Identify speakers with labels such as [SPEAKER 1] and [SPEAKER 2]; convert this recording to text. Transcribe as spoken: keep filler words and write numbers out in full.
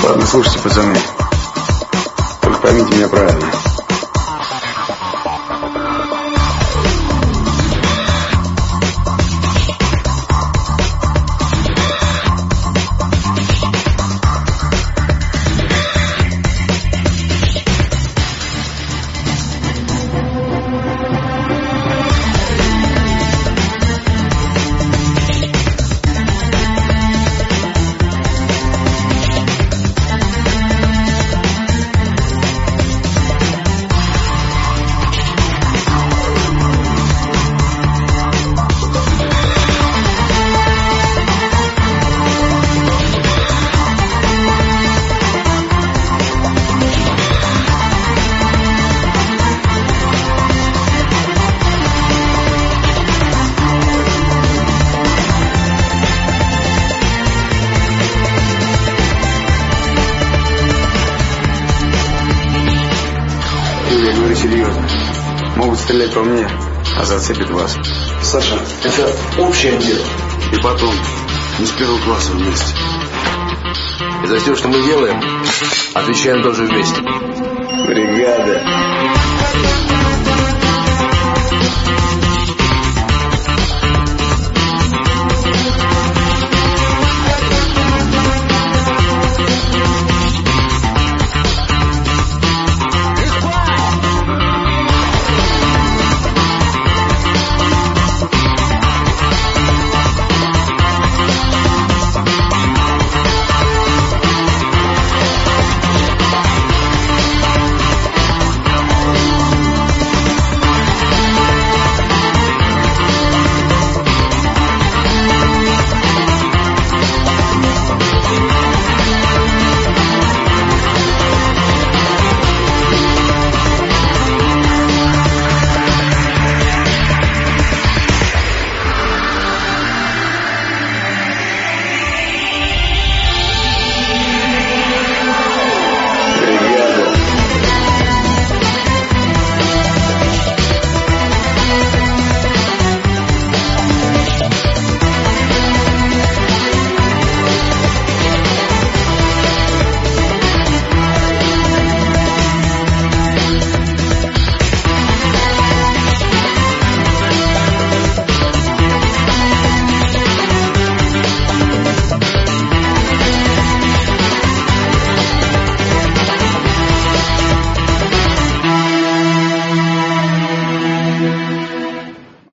[SPEAKER 1] Ладно, слушайте, пацаны. Только поймите меня правильно. Я говорю серьезно. Могут стрелять по мне, а зацепит вас.
[SPEAKER 2] Саша, это общее дело.
[SPEAKER 1] И потом, не с первого класса вместе.
[SPEAKER 2] И за все, что мы делаем, отвечаем тоже вместе.
[SPEAKER 1] Бригада.